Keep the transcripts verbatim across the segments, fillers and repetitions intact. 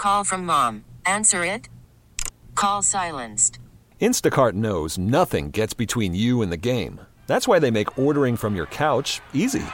call from mom. Answer it. Call silenced. Instacart knows nothing gets between you and the game. That's why they make ordering from your couch easy.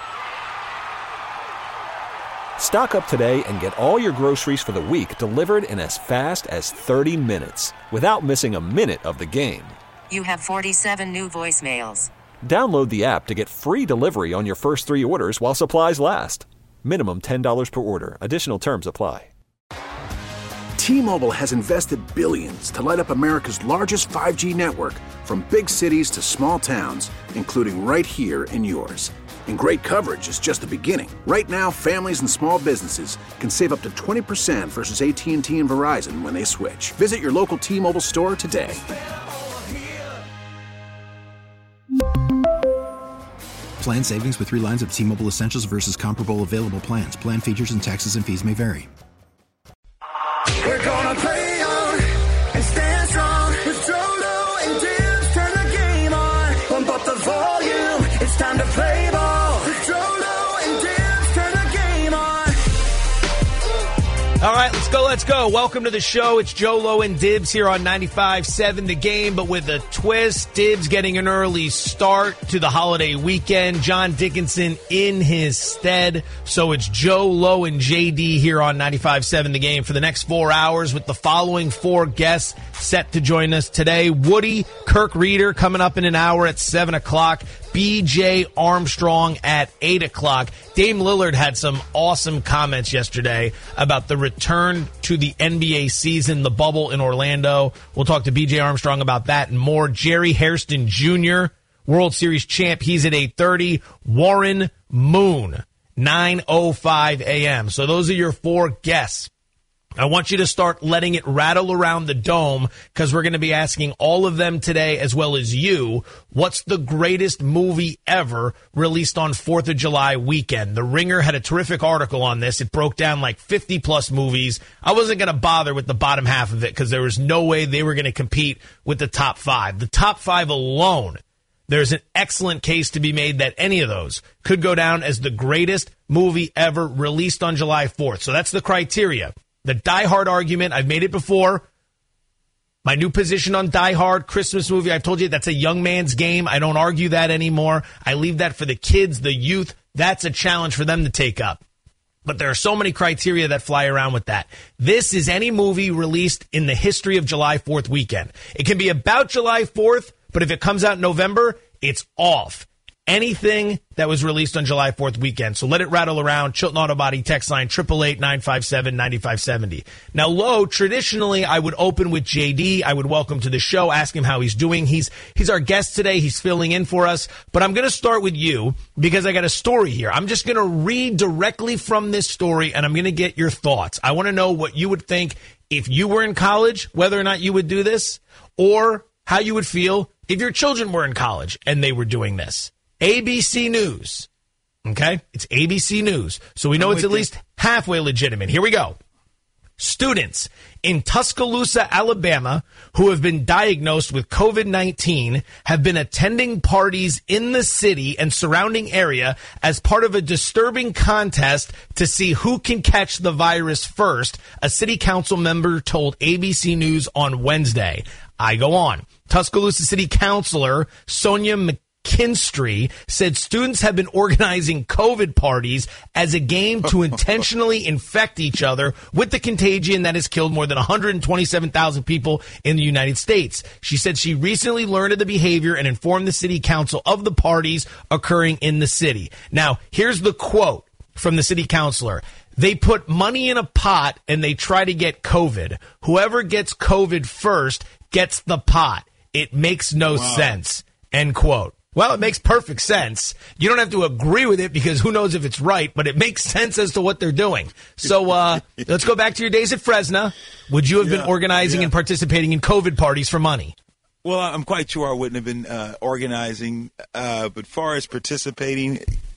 Stock up today and get all your groceries for the week delivered in as fast as thirty minutes without missing a minute of the game. You have forty-seven new voicemails. Download the app to get free delivery on your first three orders while supplies last. Minimum ten dollars per order. Additional terms apply. T-Mobile has invested billions to light up America's largest five G network, from big cities to small towns, including right here in yours. And great coverage is just the beginning. Right now, families and small businesses can save up to twenty percent versus A T and T and Verizon when they switch. Visit your local T-Mobile store today. Plan savings with three lines of T-Mobile Essentials versus comparable available plans. Plan features and taxes and fees may vary. We're gonna play on and stand strong with Jolo and Dibs. Turn the game on, pump up the volume. It's time to play ball with Jolo and Dibs. Turn the game on. All right, let's go, let's go. Welcome to the show. It's Jolo and Dibs here on ninety-five seven The Game, but with a twist. Dibs getting an early start to the holiday weekend. John Dickinson in his stead. So it's Jolo and J D here on ninety-five seven The Game for the next four hours with the following four guests set to join us today. Woody Kirk Reeder coming up in an hour at seven o'clock. B J Armstrong at eight o'clock. Dame Lillard had some awesome comments yesterday about the return to the N B A season, the bubble in Orlando. We'll talk to B J Armstrong about that and more. Jerry Hairston Junior, World Series champ, he's at eight thirty. Warren Moon, nine oh five a.m. So those are your four guests. I want you to start letting it rattle around the dome because we're going to be asking all of them today, as well as you, what's the greatest movie ever released on fourth of July weekend? The Ringer had a terrific article on this. It broke down like fifty plus movies. I wasn't going to bother with the bottom half of it because there was no way they were going to compete with the top five. The top five alone, there's an excellent case to be made that any of those could go down as the greatest movie ever released on July fourth. So that's the criteria. The Die Hard argument, I've made it before. My new position on Die Hard, Christmas movie, I've told you that's a young man's game. I don't argue that anymore. I leave that for the kids, the youth. That's a challenge for them to take up. But there are so many criteria that fly around with that. This is any movie released in the history of July fourth weekend. It can be about July fourth, but if it comes out in November, it's off. Anything that was released on July fourth weekend. So let it rattle around. Chilton Auto Body text line, eight eight eight, nine five seven, nine five seven zero. Now, Lo, traditionally, I would open with J D. I would welcome to the show, ask him how he's doing. He's he's our guest today. He's filling in for us. But I'm going to start with you because I got a story here. I'm just going to read directly from this story, and I'm going to get your thoughts. I want to know what you would think if you were in college, whether or not you would do this, or how you would feel if your children were in college and they were doing this. A B C News, okay? It's A B C News, so we know it's at least halfway legitimate. Here we go. Students in Tuscaloosa, Alabama, who have been diagnosed with covid nineteen have been attending parties in the city and surrounding area as part of a disturbing contest to see who can catch the virus first, a city council member told A B C News on Wednesday. I go on. Tuscaloosa City Councilor Sonia McKinstry Kinstry said students have been organizing COVID parties as a game to intentionally infect each other with the contagion that has killed more than one hundred twenty-seven thousand people in the United States. She said she recently learned of the behavior and informed the city council of the parties occurring in the city. Now, here's the quote from the city councilor. They put money in a pot and they try to get COVID. Whoever gets COVID first gets the pot. It makes no wow. sense. End quote. Well, it makes perfect sense. You don't have to agree with it because who knows if it's right, but it makes sense as to what they're doing. So uh, let's go back to your days at Fresno. Would you have yeah, been organizing yeah. and participating in COVID parties for money? Well, I'm quite sure I wouldn't have been uh, organizing, uh, but far as participating,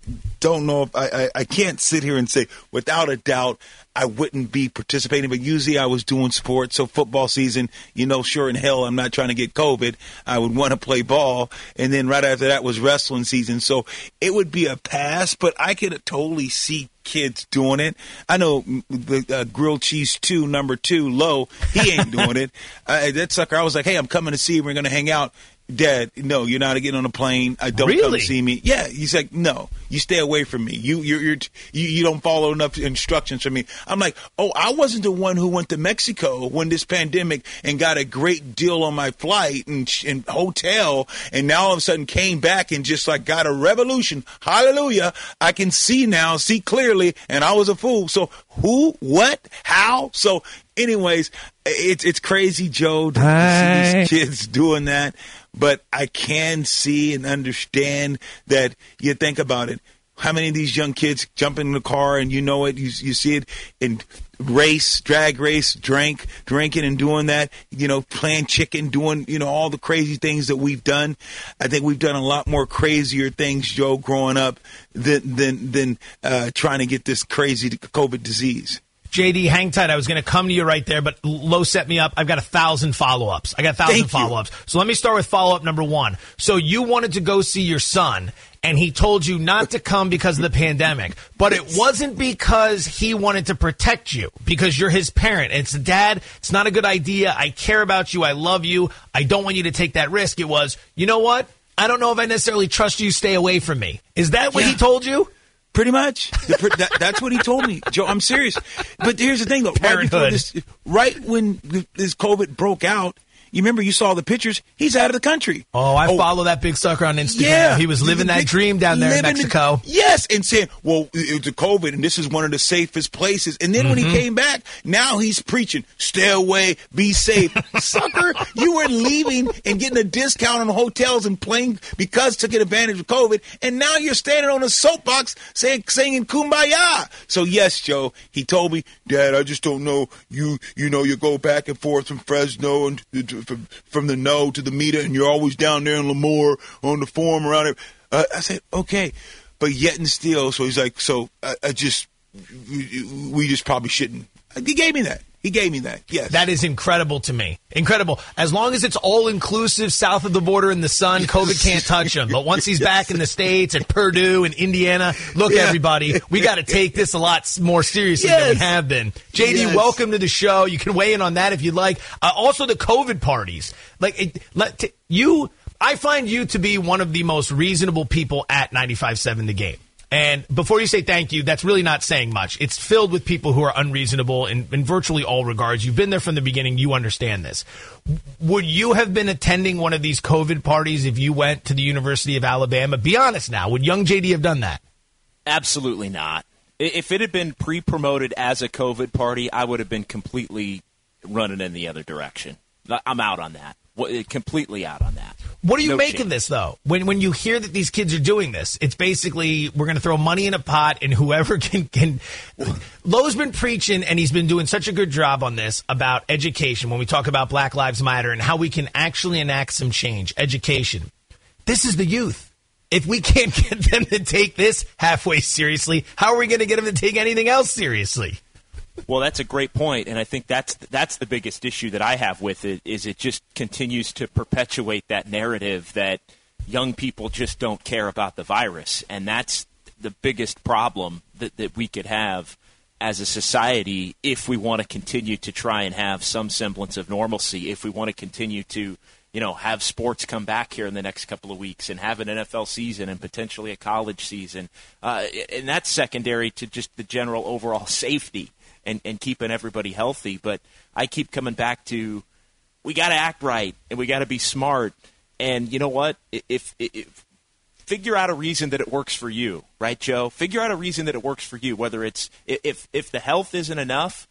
don't know if I, I, I can't sit here and say without a doubt I wouldn't be participating, but usually I was doing sports. So football season, you know, sure in hell I'm not trying to get COVID. I would want to play ball. And then right after that was wrestling season. So it would be a pass, but I could totally see kids doing it. I know the uh, grilled cheese two, number two, Low, he ain't doing it. Uh, that sucker, I was like, hey, I'm coming to see you. We're going to hang out. Dad, no, you're not getting on a plane. I don't really? come see me. Yeah, he's like, no, you stay away from me. You you're, you're you you don't follow enough instructions from me. I'm like, oh, I wasn't the one who went to Mexico when this pandemic and got a great deal on my flight and, and hotel, and now all of a sudden came back and just like got a revolution. Hallelujah! I can see now, see clearly, and I was a fool. So who, what, how? So, anyways, it's it's crazy, Joe, to Hi. see these kids doing that. But I can see and understand that you think about it. How many of these young kids jump in the car and you know it, you, you see it in race, drag race, drink, drinking and doing that, you know, playing chicken, doing, you know, all the crazy things that we've done. I think we've done a lot more crazier things, Joe, growing up than, than, than uh, trying to get this crazy COVID disease. J D, hang tight. I was going to come to you right there, but Low set me up. I've got a thousand follow-ups. I got a thousand follow-ups. So let me start with follow-up number one. So you wanted to go see your son, and he told you not to come because of the pandemic. But it wasn't because he wanted to protect you, because you're his parent. It's, Dad, it's not a good idea. I care about you. I love you. I don't want you to take that risk. It was, you know what? I don't know if I necessarily trust you. Stay away from me. Is that what yeah. he told you? Pretty much. The, that, that's what he told me, Joe. I'm serious. But here's the thing, though. Right, before this, right when this COVID broke out, you remember you saw the pictures, he's out of the country. Oh, I oh, follow that big sucker on Instagram. Yeah. He was living that dream down there in Mexico. The, yes, and saying, well, it was the COVID, and this is one of the safest places. And then mm-hmm. when he came back, now he's preaching, stay away, be safe. Sucker, you were leaving and getting a discount on hotels and playing because took advantage of COVID, and now you're standing on a soapbox saying, singing Kumbaya. So, yes, Joe, he told me, Dad, I just don't know. You, you know, you go back and forth from Fresno and From, from the no to the meter, and you're always down there in Lemoore on the forum around it. Uh, I said, okay, but yet and still. So he's like, so I, I just, we, we just probably shouldn't. He gave me that. He gave me that. Yes. That is incredible to me. Incredible. As long as it's all inclusive south of the border in the sun, COVID can't touch him. But once he's yes. back in the States at Purdue and Indiana, look, yeah. everybody, we got to take this a lot more seriously yes. than we have been. J D, yes. welcome to the show. You can weigh in on that if you'd like. Uh, also, the COVID parties. Like, it, let, t- you, I find you to be one of the most reasonable people at ninety-five seven The Game. And before you say thank you, that's really not saying much. It's filled with people who are unreasonable in, in virtually all regards. You've been there from the beginning. You understand this. Would you have been attending one of these COVID parties if you went to the University of Alabama? Be honest now. Would young J D have done that? Absolutely not. If it had been pre-promoted as a COVID party, I would have been completely running in the other direction. I'm out on that. Completely out on that. What do you no make chance. of this, though? When when you hear that these kids are doing this, it's basically we're going to throw money in a pot, and whoever can can. Lowe's been preaching, and he's been doing such a good job on this about education. When we talk about Black Lives Matter and how we can actually enact some change, education. This is the youth. If we can't get them to take this halfway seriously, how are we going to get them to take anything else seriously? Well, that's a great point, and I think that's that's the biggest issue that I have with it is it just continues to perpetuate that narrative that young people just don't care about the virus, and that's the biggest problem that, that we could have as a society if we want to continue to try and have some semblance of normalcy, if we want to continue to, you know, have sports come back here in the next couple of weeks and have an N F L season and potentially a college season, uh, and that's secondary to just the general overall safety. And, and keeping everybody healthy. But I keep coming back to we got to act right and we got to be smart. And you know what? If, if, if figure out a reason that it works for you, right, Joe? Figure out a reason that it works for you. Whether it's if if the health isn't enough,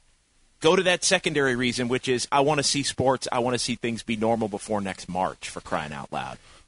go to that secondary reason, which is I want to see sports. I want to see things be normal before next March. For crying out loud.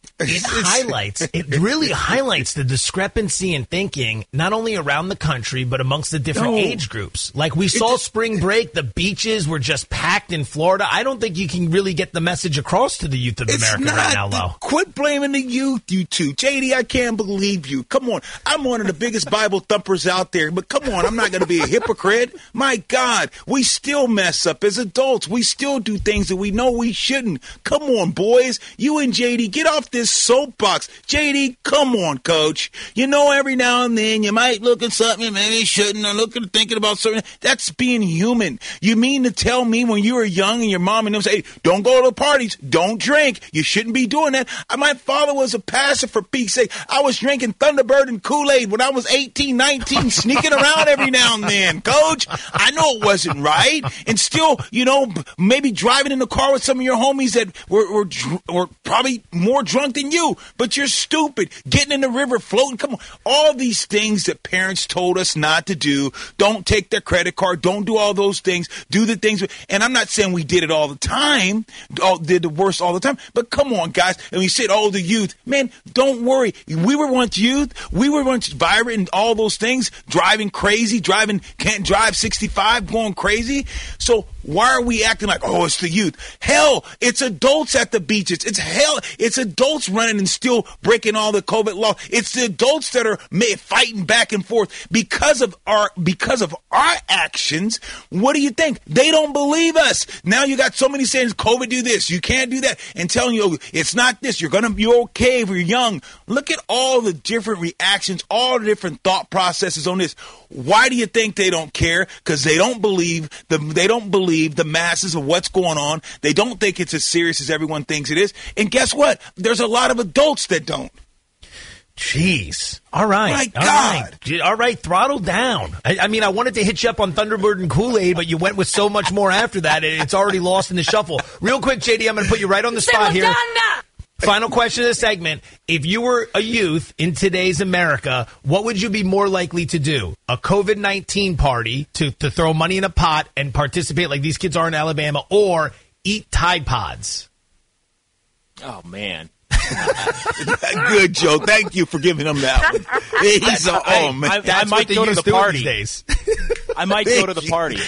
it highlights, it really highlights the discrepancy in thinking, not only around the country, but amongst the different No. age groups. Like we saw just, spring break, the beaches were just packed in Florida. I don't think you can really get the message across to the youth of It's America not right now, the- Lo. Quit blaming the youth, you two. J D, I can't believe you. Come on. I'm one of the biggest Bible thumpers out there, but come on, I'm not going to be a hypocrite. My God, we still mess up as adults. We still do things that we know we shouldn't. Come on, boys. You and J D, get off this soapbox. J D, come on, coach. You know, every now and then you might look at something you maybe shouldn't, or looking thinking about something. That's being human. You mean to tell me when you were young and your mom and them say, don't go to the parties, don't drink, you shouldn't be doing that. My father was a pastor, for Pete's sake. I was drinking Thunderbird and Kool-Aid when I was eighteen, nineteen, sneaking around every now and then, coach. I know it wasn't right. And still, you know, maybe driving in the car with some of your homies that were, were, were probably more drunk than you, but you're stupid. Getting in the river, floating, come on. All these things that parents told us not to do. Don't take their credit card. Don't do all those things. Do the things. And I'm not saying we did it all the time, all, did the worst all the time, but come on, guys. And we said, oh, the youth. Man, don't worry. We were once youth. We were once vibrant and all those things, driving crazy, driving, can't drive sixty-five, going crazy. So why are we acting like, oh, it's the youth? Hell, it's adults at the beaches. It's hell. It's adults running and still breaking all the COVID laws. It's the adults that are fighting back and forth because of our because of our actions. What do you think? They don't believe us. Now you got so many saying, COVID, do this, you can't do that, and telling you, oh, it's not this. You're gonna be okay if you're young. Look at all the different reactions, all the different thought processes on this. Why do you think they don't care? Because they don't believe the they don't believe the masses of what's going on. They don't think it's as serious as everyone thinks it is. And guess what? There's a lot of adults that don't. Jeez. All right. My all God. Right. All right. Throttle down. I, I mean, I wanted to hit you up on Thunderbird and Kool-Aid, but you went with so much more after that. It's already lost in the shuffle. Real quick, J D, I'm going to put you right on the spot here. Final question of the segment. If you were a youth in today's America, what would you be more likely to do? A COVID nineteen party to, to throw money in a pot and participate like these kids are in Alabama, or eat Tide Pods? Oh, man. Good, Joe. Thank you for giving him that one. He's a, oh, man. I, I might go to the party. Days. I might go to the party.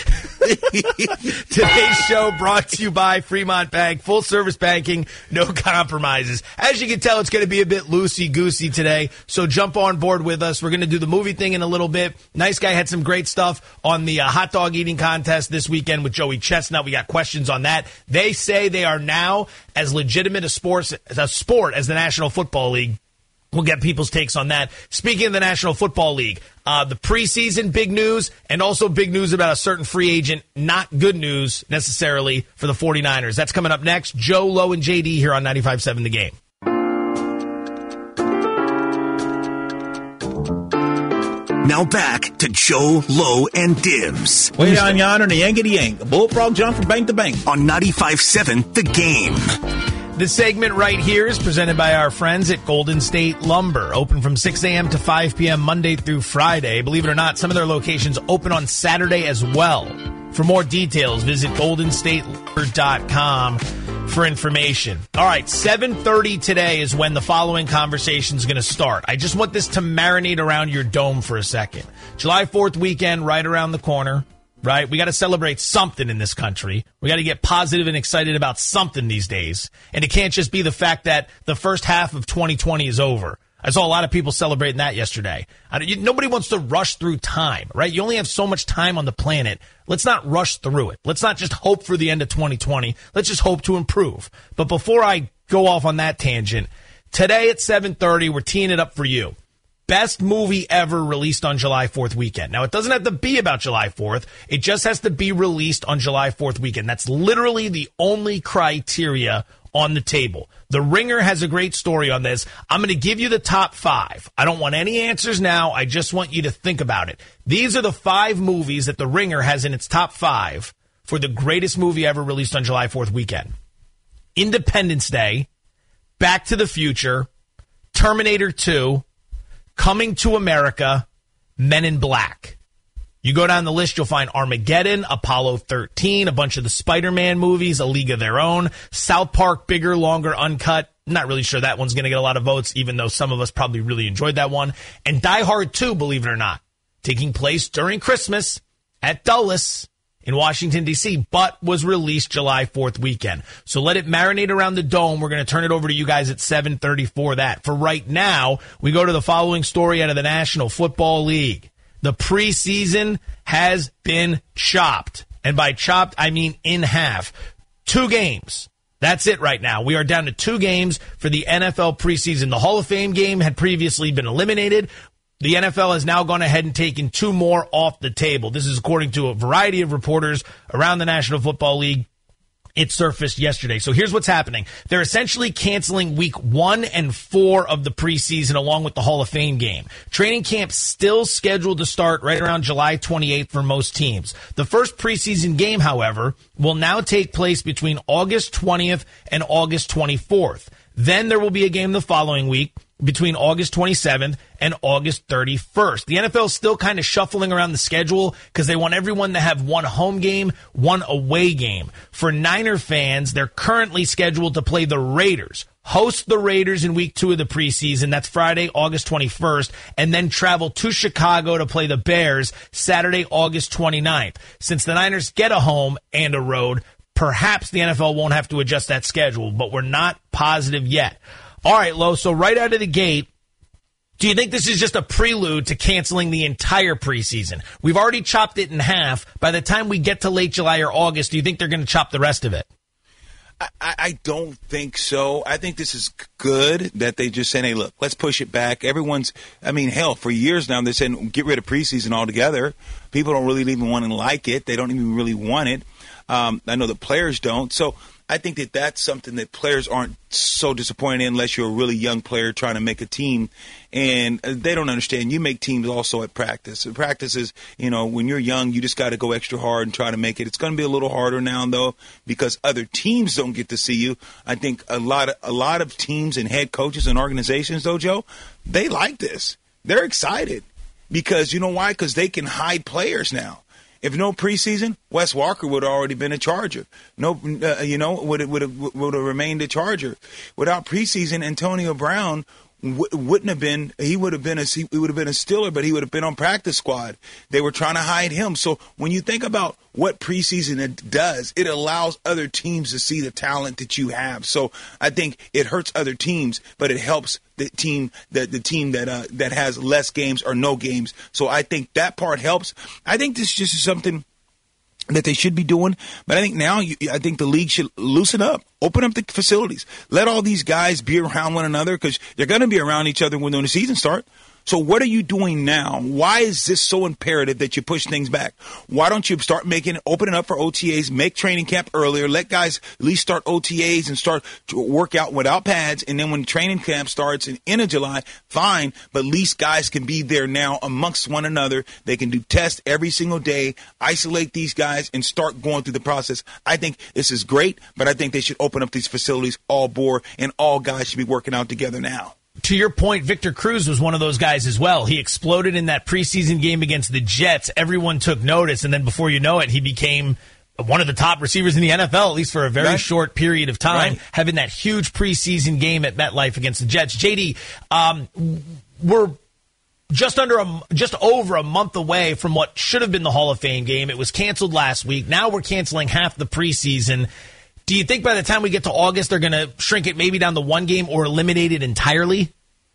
Today's show brought to you by Fremont Bank. Full service banking, no compromises. As you can tell, it's going to be a bit loosey-goosey today, so jump on board with us. We're going to do the movie thing in a little bit. Nice Guy had some great stuff on the uh, hot dog eating contest this weekend with Joey Chestnut. We got questions on that. They say they are now as legitimate a sport, a sport as the National Football League. We'll get people's takes on that. Speaking of the National Football League, uh, the preseason, big news, and also big news about a certain free agent. Not good news, necessarily, for the 49ers. That's coming up next. Joe, Lowe, and J D here on ninety-five point seven The Game. Now back to Joe, Lowe, and Dibs. Way down yonder, the yankety yank. A bullfrog jump from bank to bank. On ninety-five point seven The Game. This segment right here is presented by our friends at Golden State Lumber. Open from six a.m. to five p.m. Monday through Friday. Believe it or not, some of their locations open on Saturday as well. For more details, visit golden state lumber dot com for information. All right, seven thirty today is when the following conversation is going to start. I just want this to marinate around your dome for a second. July fourth weekend right around the corner. Right? We got to celebrate something in this country. We got to get positive and excited about something these days. And it can't just be the fact that the first half of twenty twenty is over. I saw a lot of people celebrating that yesterday. I, you, nobody wants to rush through time, right? You only have so much time on the planet. Let's not rush through it. Let's not just hope for the end of twenty twenty. Let's just hope to improve. But before I go off on that tangent, today at seven thirty, we're teeing it up for you. Best movie ever released on July fourth weekend. Now, it doesn't have to be about July fourth. It just has to be released on July fourth weekend. That's literally the only criteria on the table. The Ringer has a great story on this. I'm going to give you the top five. I don't want any answers now. I just want you to think about it. These are the five movies that The Ringer has in its top five for the greatest movie ever released on July fourth weekend. Independence Day, Back to the Future, Terminator two, Coming to America, Men in Black. You go down the list, you'll find Armageddon, Apollo thirteen, a bunch of the Spider-Man movies, A League of Their Own, South Park, Bigger, Longer, Uncut, Not really sure that one's going to get a lot of votes, even though some of us probably really enjoyed that one. And Die Hard two, believe it or not, taking place during Christmas at Dulles in Washington, D C, but was released July fourth weekend. So let it marinate around the dome. We're going to turn it over to you guys at seven thirty for that. For right now, we go to the following story out of the National Football League. The preseason has been chopped. And by chopped, I mean in half. Two games. That's it right now. We are down to two games for the N F L preseason. The Hall of Fame game had previously been eliminated. The N F L has now gone ahead and taken two more off the table. This is according to a variety of reporters around the National Football League. It surfaced yesterday. So here's what's happening. They're essentially canceling week one and four of the preseason along with the Hall of Fame game. Training camp's still scheduled to start right around July twenty-eighth for most teams. The first preseason game, however, will now take place between August twentieth and August twenty-fourth. Then there will be a game the following week between August twenty-seventh and August thirty-first. The N F L is still kind of shuffling around the schedule because they want everyone to have one home game, one away game. For Niner fans, they're currently scheduled to play the Raiders, host the Raiders in week two of the preseason. That's Friday, August twenty-first, and then travel to Chicago to play the Bears Saturday, August twenty-ninth. Since the Niners get a home and a road, perhaps the N F L won't have to adjust that schedule, but we're not positive yet. All right, Lo, so right out of the gate, do you think this is just a prelude to canceling the entire preseason? We've already chopped it in half. By the time we get to late July or August, do you think they're going to chop the rest of it? I, I don't think so. I think this is good that they just saying, hey, look, let's push it back. Everyone's, I mean, hell, for years now, they're saying get rid of preseason altogether. People don't really even want to like it. They don't even really want it. Um, I know the players don't. So I think that that's something that players aren't so disappointed in unless you're a really young player trying to make a team. And they don't understand. You make teams also at practice. Practice is, you know, when you're young, you just got to go extra hard and try to make it. It's going to be a little harder now, though, because other teams don't get to see you. I think a lot of, a lot of teams and head coaches and organizations, though, Joe, they like this. They're excited because, you know why? Because they can hide players now. If no preseason, Wes Walker would have already been a Charger. No, uh, you know, would would have would have remained a Charger. Without preseason, Antonio Brown w- wouldn't have been. He would have been a he would have been a Steeler, but he would have been on practice squad. They were trying to hide him. So when you think about what preseason it does, it allows other teams to see the talent that you have. So I think it hurts other teams, but it helps the team that the team that uh, that has less games or no games. So I think that part helps. I think this just is something that they should be doing. But I think now you, I think the league should loosen up, open up the facilities, let all these guys be around one another because they're going to be around each other when the season starts. So what are you doing now? Why is this so imperative that you push things back? Why don't you start making it, open it up for O T As, make training camp earlier, let guys at least start O T As and start to work out without pads, and then when training camp starts in end of July, fine, but at least guys can be there now amongst one another. They can do tests every single day, isolate these guys, and start going through the process. I think this is great, but I think they should open up these facilities all bore, and all guys should be working out together now. To your point, Victor Cruz was one of those guys as well. He exploded in that preseason game against the Jets. Everyone took notice, and then before you know it, he became one of the top receivers in the N F L, at least for a very right. short period of time, right. having that huge preseason game at MetLife against the Jets. J D, um, we're just under a, just over a month away from what should have been the Hall of Fame game. It was canceled last week. Now we're canceling half the preseason. Do you think by the time we get to August, they're going to shrink it maybe down to one game or eliminate it entirely?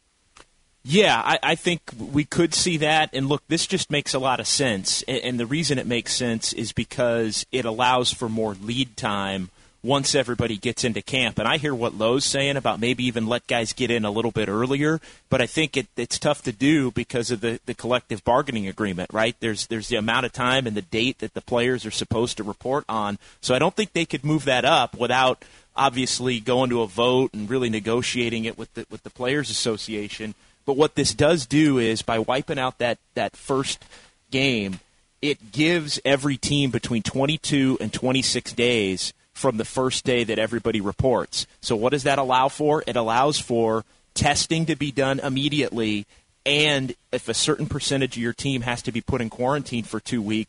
Yeah, I, I think we could see that. And look, this just makes a lot of sense. And, and the reason it makes sense is because it allows for more lead time once everybody gets into camp. And I hear what Lowe's saying about maybe even let guys get in a little bit earlier, but I think it, it's tough to do because of the, the collective bargaining agreement, right? There's there's the amount of time and the date that the players are supposed to report on. So I don't think they could move that up without obviously going to a vote and really negotiating it with the, with the Players Association. But what this does do is by wiping out that, that first game, it gives every team between twenty-two and twenty-six days from the first day that everybody reports. So what does that allow for? It allows for testing to be done immediately, and if a certain percentage of your team has to be put in quarantine for two weeks,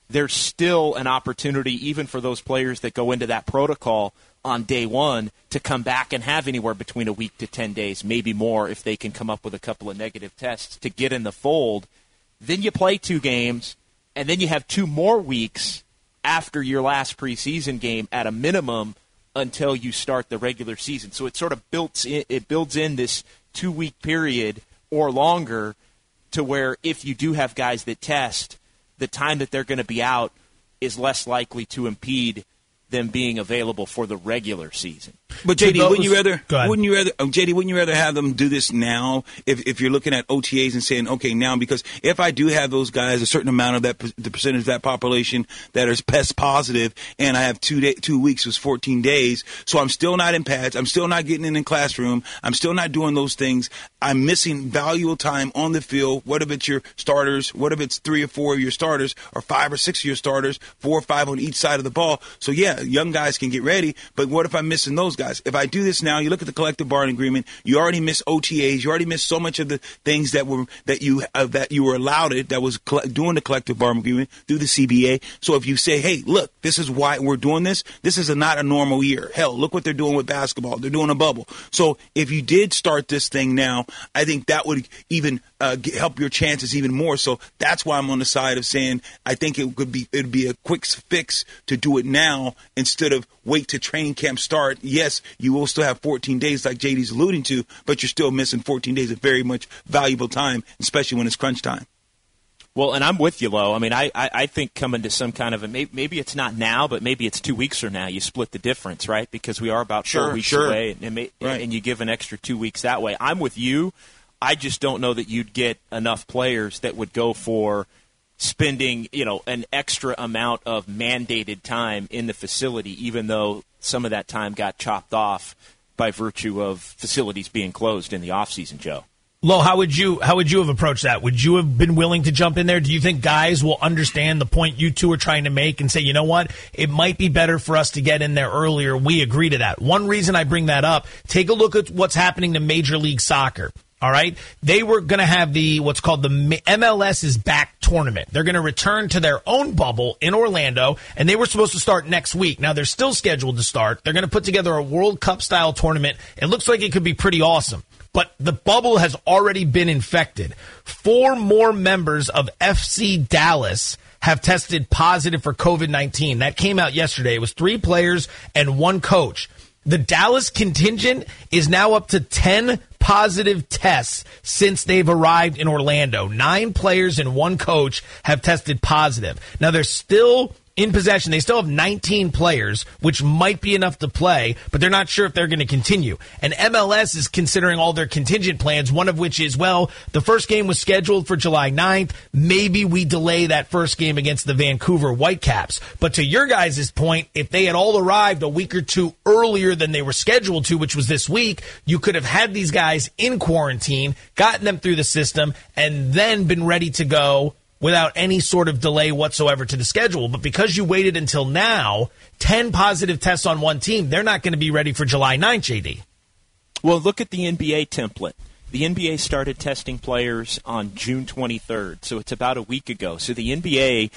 there's still an opportunity, even for those players that go into that protocol on day one, to come back and have anywhere between a week to ten days, maybe more if they can come up with a couple of negative tests to get in the fold. Then you play two games, and then you have two more weeks after your last preseason game at a minimum until you start the regular season. So it sort of builds in, it builds in this two-week period or longer to where if you do have guys that test, the time that they're going to be out is less likely to impede them being available for the regular season. But J D, those, wouldn't you rather? Wouldn't you rather? Um, J D, wouldn't you rather have them do this now? If if you're looking at O T As and saying, okay, now, because if I do have those guys, a certain amount of that, the percentage of that population that is pest positive, and I have two day, two weeks was fourteen days, so I'm still not in pads, I'm still not getting in the classroom, I'm still not doing those things. I'm missing valuable time on the field. What if it's your starters? What if it's three or four of your starters, or five or six of your starters, four or five on each side of the ball? So yeah, young guys can get ready, but what if I'm missing those guys? If I do this now, you look at the collective bargaining agreement, you already miss O T As, you already missed so much of the things that were that you uh, that you were allowed it, that was cl- doing the collective bargaining agreement through the C B A. So if you say, hey, look, this is why we're doing this, this is a, not a normal year. Hell, look what they're doing with basketball. They're doing a bubble. So if you did start this thing now, I think that would even uh, get, help your chances even more. So that's why I'm on the side of saying I think it could be it'd be a quick fix to do it now instead of wait to training camp start. Yes, you will still have fourteen days like J D's alluding to, but you're still missing fourteen days of very much valuable time, especially when it's crunch time. Well, and I'm with you, Lo. I mean, I, I, I think coming to some kind of a maybe, maybe it's not now, but maybe it's two weeks from now. You split the difference, right? Because we are about sure, four weeks sure. away, and, and, right. and you give an extra two weeks that way. I'm with you. I just don't know that you'd get enough players that would go for spending, you know, an extra amount of mandated time in the facility, even though some of that time got chopped off by virtue of facilities being closed in the offseason, Joe. Lo, how would you how would you have approached that? Would you have been willing to jump in there? Do you think guys will understand the point you two are trying to make and say, you know what, it might be better for us to get in there earlier? We agree to that. One reason I bring that up, take a look at what's happening to Major League Soccer. All right. They were going to have the what's called the M L S is back tournament. They're going to return to their own bubble in Orlando, and they were supposed to start next week. Now, they're still scheduled to start. They're going to put together a World Cup-style tournament. It looks like it could be pretty awesome. But the bubble has already been infected. Four more members of F C Dallas have tested positive for COVID nineteen. That came out yesterday. It was three players and one coach. The Dallas contingent is now up to ten positive tests since they've arrived in Orlando. Nine players and one coach have tested positive. Now, they're still in possession. They still have nineteen players, which might be enough to play, but they're not sure if they're going to continue. And M L S is considering all their contingent plans, one of which is, well, the first game was scheduled for July ninth. Maybe we delay that first game against the Vancouver Whitecaps. But to your guys' point, if they had all arrived a week or two earlier than they were scheduled to, which was this week, you could have had these guys in quarantine, gotten them through the system, and then been ready to go without any sort of delay whatsoever to the schedule. But because you waited until now, ten positive tests on one team, they're not going to be ready for July ninth, J D. Well, look at the N B A template. The N B A started testing players on June twenty-third, so it's about a week ago. So the N B A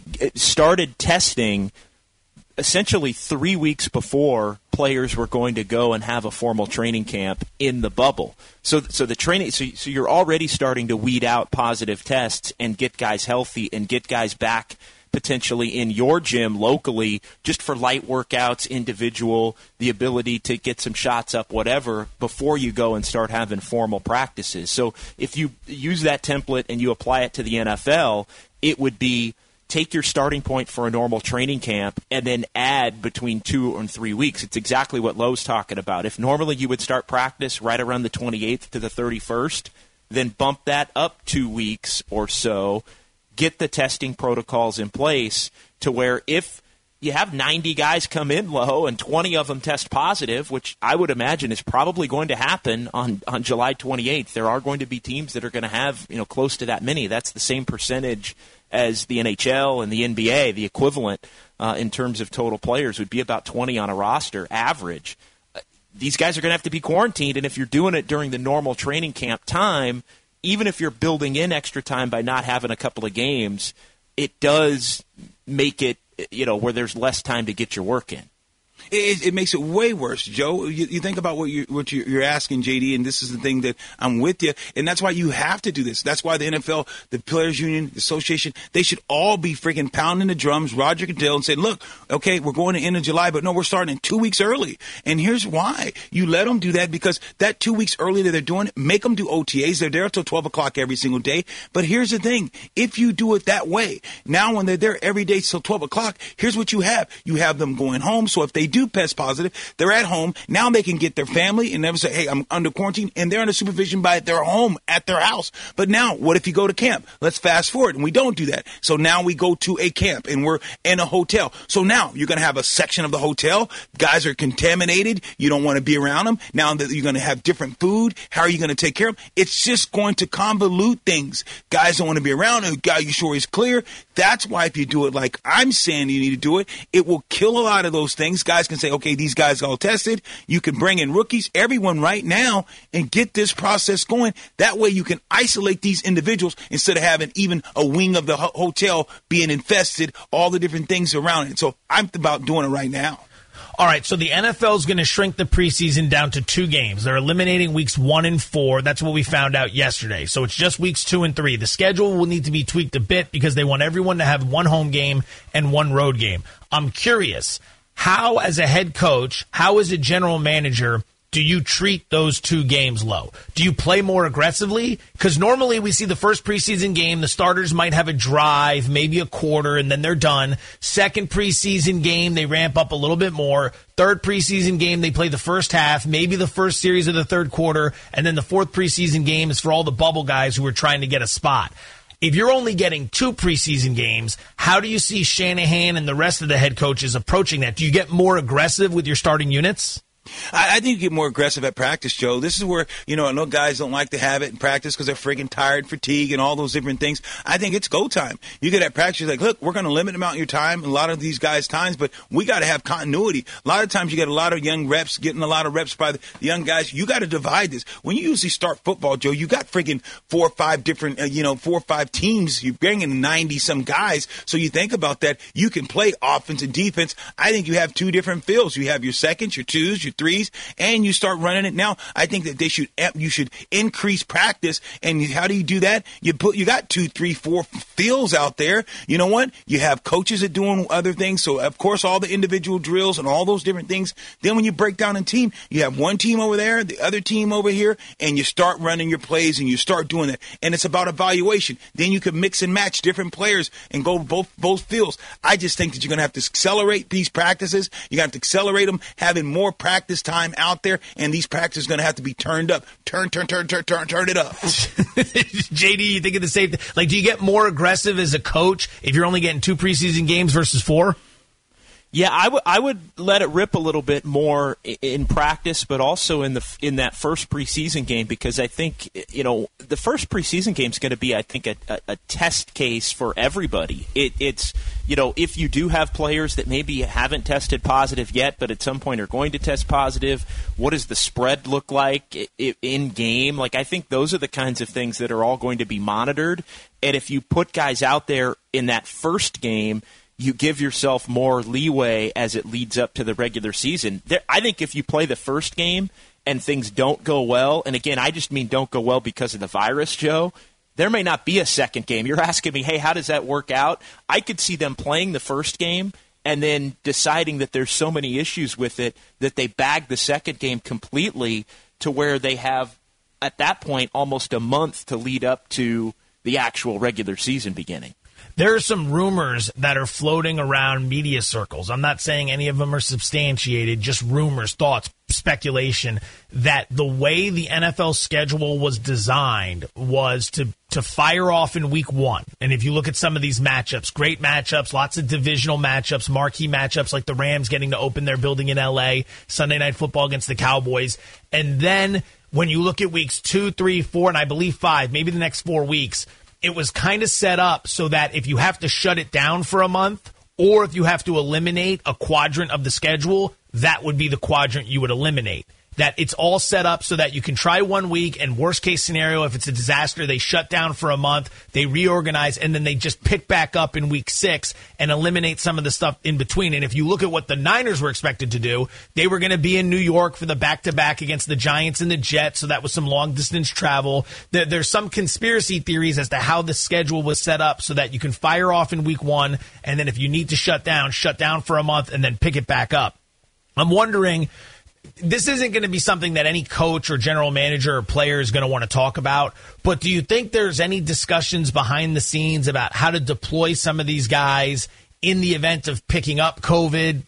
started testing essentially three weeks before players were going to go and have a formal training camp in the bubble. So, so the training, so, so you're already starting to weed out positive tests and get guys healthy and get guys back potentially in your gym locally just for light workouts, individual, the ability to get some shots up, whatever, before you go and start having formal practices. So if you use that template and you apply it to the N F L, it would be take your starting point for a normal training camp and then add between two and three weeks. It's exactly what Lowe's talking about. If normally you would start practice right around the twenty-eighth to the thirty-first, then bump that up two weeks or so, get the testing protocols in place to where if you have ninety guys come in, Low, and twenty of them test positive, which I would imagine is probably going to happen on, on July twenty-eighth. There are going to be teams that are going to have, you know, close to that many. That's the same percentage as the N H L and the N B A. The equivalent uh, in terms of total players would be about twenty on a roster average. Uh, these guys are going to have to be quarantined, and if you're doing it during the normal training camp time, even if you're building in extra time by not having a couple of games, it does make it, you know, where there's less time to get your work in. It, it makes it way worse, Joe. You, you think about what, you, what you're asking, J D, and this is the thing that I'm with you, and that's why you have to do this. That's why the N F L, the Players Union, the Association, they should all be freaking pounding the drums, Roger Goodell, and say, look, okay, we're going to end of July, but no, we're starting two weeks early. And here's why. You let them do that because that two weeks early that they're doing it, make them do O T As. They're there until twelve o'clock every single day. But here's the thing. If you do it that way, now when they're there every day till twelve o'clock, here's what you have. You have them going home, so if they do test positive, they're at home. Now they can get their family and never say, hey, I'm under quarantine, and they're under supervision by their home at their house. But now, what if you go to camp? Let's fast forward, and we don't do that. So now we go to a camp, and we're in a hotel. So now you're going to have a section of the hotel. Guys are contaminated. You don't want to be around them. Now that you're going to have different food, how are you going to take care of them? It's just going to convolute things. Guys don't want to be around them. Guy you sure is clear. That's why if you do it like I'm saying you need to do it, it will kill a lot of those things. Guys can say, okay, these guys all tested. You can bring in rookies, everyone right now, and get this process going. That way you can isolate these individuals instead of having even a wing of the ho- hotel being infested, all the different things around it. So I'm about doing it right now. All right, so the N F L is going to shrink the preseason down to two games. They're eliminating weeks one and four. That's what we found out yesterday. So it's just weeks two and three. The schedule will need to be tweaked a bit because they want everyone to have one home game and one road game. I'm curious, how, as a head coach, how, as a general manager, do you treat those two games low? Do you play more aggressively? Because normally we see the first preseason game, the starters might have a drive, maybe a quarter, and then they're done. Second preseason game, they ramp up a little bit more. Third preseason game, they play the first half, maybe the first series of the third quarter, and then the fourth preseason game is for all the bubble guys who are trying to get a spot. If you're only getting two preseason games, how do you see Shanahan and the rest of the head coaches approaching that? Do you get more aggressive with your starting units? I, I think you get more aggressive at practice, Joe. This is where, you know, I know guys don't like to have it in practice because they're freaking tired, fatigue, and all those different things. I think it's go time. You get at practice, you're like, look, we're going to limit amount of your time, a lot of these guys' times, but we got to have continuity. A lot of times you get a lot of young reps, getting a lot of reps by the young guys. You got to divide this. When you usually start football, Joe, you got freaking four or five different, uh, you know, four or five teams. You're bringing ninety-some guys. So you think about that. You can play offense and defense. I think you have two different fields. You have your seconds, your twos, your threes, and you start running it. Now, I think that they should you should increase practice. And how do you do that? You put you got two, three, four fields out there. You know what? You have coaches that doing other things. So of course, all the individual drills and all those different things. Then when you break down a team, you have one team over there, the other team over here, and you start running your plays and you start doing that. And it's about evaluation. Then you can mix and match different players and go both both fields. I just think that you're going to have to accelerate these practices. You got to accelerate them, having more practice time out there, and these practices are going to have to be turned up. Turn, turn, turn, turn, turn, turn it up. J D, you think of the same thing? Like, do you get more aggressive as a coach if you're only getting two preseason games versus four? Yeah, I would I would let it rip a little bit more in practice, but also in the in that first preseason game, because I think, you know, the first preseason game is going to be, I think, a, a, a test case for everybody. It, it's, you know, if you do have players that maybe haven't tested positive yet, but at some point are going to test positive, what does the spread look like in game? Like, I think those are the kinds of things that are all going to be monitored. And if you put guys out there in that first game, you give yourself more leeway as it leads up to the regular season. There, I think if you play the first game and things don't go well, and again, I just mean don't go well because of the virus, Joe, there may not be a second game. You're asking me, hey, how does that work out? I could see them playing the first game and then deciding that there's so many issues with it that they bag the second game completely to where they have, at that point, almost a month to lead up to the actual regular season beginning. There are some rumors that are floating around media circles. I'm not saying any of them are substantiated, just rumors, thoughts, speculation, that the way the N F L schedule was designed was to, to fire off in week one. And if you look at some of these matchups, great matchups, lots of divisional matchups, marquee matchups like the Rams getting to open their building in L A, Sunday Night Football against the Cowboys. And then when you look at weeks two, three, four, and I believe five, maybe the next four weeks, it was kind of set up so that if you have to shut it down for a month or if you have to eliminate a quadrant of the schedule, that would be the quadrant you would eliminate. that it's all set up so that you can try one week, and worst case scenario, if it's a disaster, they shut down for a month, they reorganize, and then they just pick back up in week six and eliminate some of the stuff in between. And if you look at what the Niners were expected to do, they were going to be in New York for the back-to-back against the Giants and the Jets, so that was some long-distance travel. There, there's some conspiracy theories as to how the schedule was set up so that you can fire off in week one, and then if you need to shut down, shut down for a month, and then pick it back up. I'm wondering, this isn't going to be something that any coach or general manager or player is going to want to talk about, but do you think there's any discussions behind the scenes about how to deploy some of these guys in the event of picking up COVID,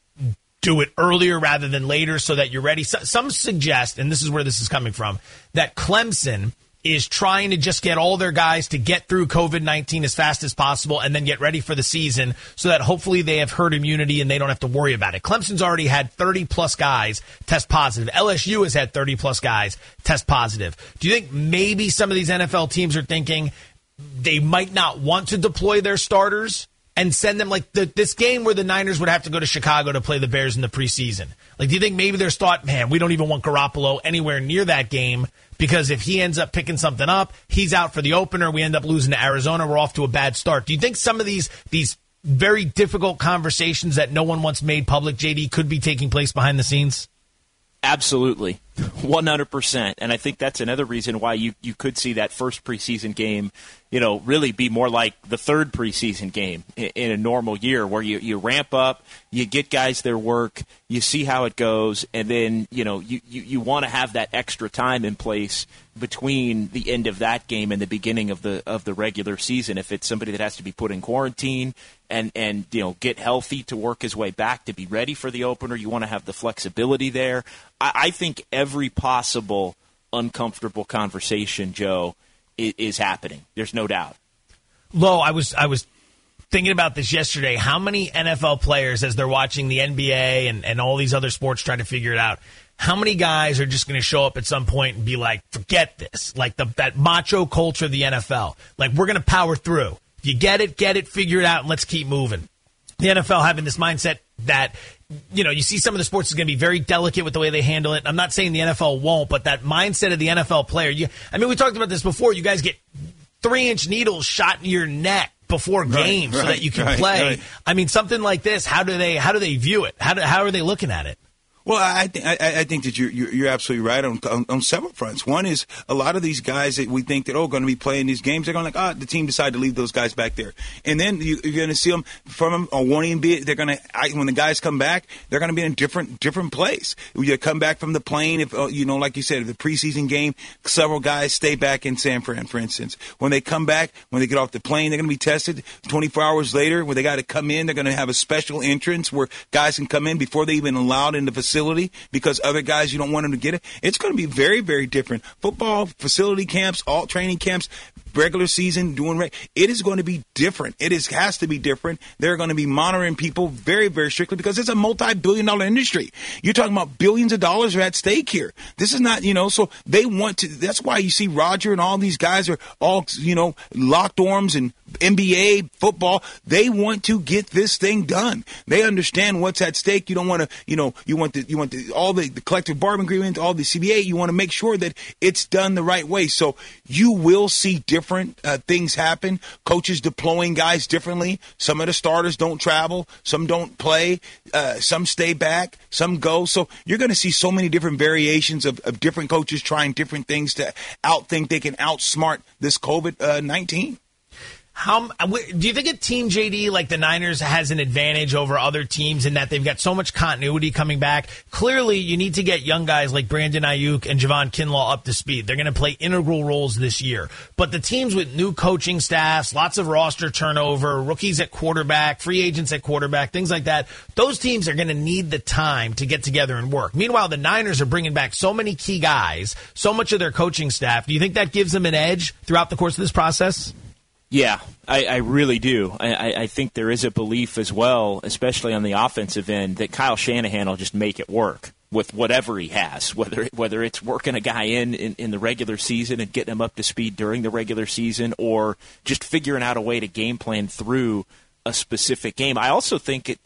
do it earlier rather than later so that you're ready? Some suggest, and this is where this is coming from, that Clemson is trying to just get all their guys to get through COVID nineteen as fast as possible and then get ready for the season so that hopefully they have herd immunity and they don't have to worry about it. Clemson's already had thirty-plus guys test positive. L S U has had thirty-plus guys test positive. Do you think maybe some of these N F L teams are thinking they might not want to deploy their starters and send them, like the, this game where the Niners would have to go to Chicago to play the Bears in the preseason? Like, do you think maybe there's thought, man, we don't even want Garoppolo anywhere near that game because if he ends up picking something up, he's out for the opener, we end up losing to Arizona, we're off to a bad start. Do you think some of these these very difficult conversations that no one wants made public, J D, could be taking place behind the scenes? Absolutely. one hundred percent. And I think that's another reason why you, you could see that first preseason game, you know, really be more like the third preseason game in, in a normal year where you, you ramp up, you get guys their work, you see how it goes, and then, you know, you, you, you want to have that extra time in place between the end of that game and the beginning of the of the regular season. If it's somebody that has to be put in quarantine and, and you know, get healthy to work his way back to be ready for the opener, you want to have the flexibility there. I, I think every possible uncomfortable conversation, Joe, is, is happening. There's no doubt. Lo, I was I was thinking about this yesterday. How many N F L players, as they're watching the N B A and, and all these other sports trying to figure it out, how many guys are just going to show up at some point and be like, forget this, like the that macho culture of the N F L. Like, we're going to power through. If you get it, get it, figure it out, and let's keep moving. The N F L having this mindset that, you know, you see some of the sports is going to be very delicate with the way they handle it. I'm not saying the N F L won't, but that mindset of the N F L player, you, I mean, we talked about this before. You guys get three-inch needles shot in your neck before games right, so right, that you can right, play. Right. I mean, something like this, how do they how do they view it? How do, how are they looking at it? Well, I think I, I think that you're you're absolutely right on, on on several fronts. One is a lot of these guys that we think that oh going to be playing these games, they're going like ah oh, the team decided to leave those guys back there, and then you, you're going to see them from them or wanting to be. They're going to when the guys come back, they're going to be in a different different place. You come back from the plane, if you know, like you said, the preseason game, several guys stay back in San Fran, for instance. When they come back, when they get off the plane, they're going to be tested. twenty-four hours later, when they got to come in, they're going to have a special entrance where guys can come in before they even allowed in the facility because other guys, you don't want them to get it. It's going to be very, very different. Football, facility camps, all training camps, regular season, doing re- it is going to be different. It is has to be different. They're going to be monitoring people very, very strictly because it's a multi-billion dollar industry. You're talking about billions of dollars are at stake here. This is not, you know, so they want to, that's why you see Roger and all these guys are all, you know, locked arms and N B A, football. They want to get this thing done. They understand what's at stake. You don't want to, you know, you want the, you want the, all the, the collective bargaining agreement, all the C B A. You want to make sure that it's done the right way. So you will see different uh, things happen. Coaches deploying guys differently. Some of the starters don't travel. Some don't play. Uh, some stay back. Some go. So you're going to see so many different variations of, of different coaches trying different things to outthink they can outsmart this COVID nineteen. How do you think a team, J D, like the Niners has an advantage over other teams in that they've got so much continuity coming back? Clearly, you need to get young guys like Brandon Ayuk and Javon Kinlaw up to speed. They're going to play integral roles this year. But the teams with new coaching staffs, lots of roster turnover, rookies at quarterback, free agents at quarterback, things like that, those teams are going to need the time to get together and work. Meanwhile, the Niners are bringing back so many key guys, so much of their coaching staff. Do you think that gives them an edge throughout the course of this process? Yeah, I, I really do. I, I think there is a belief as well, especially on the offensive end, that Kyle Shanahan will just make it work with whatever he has, whether whether it's working a guy in, in, in the regular season and getting him up to speed during the regular season or just figuring out a way to game plan through a specific game. I also think it, it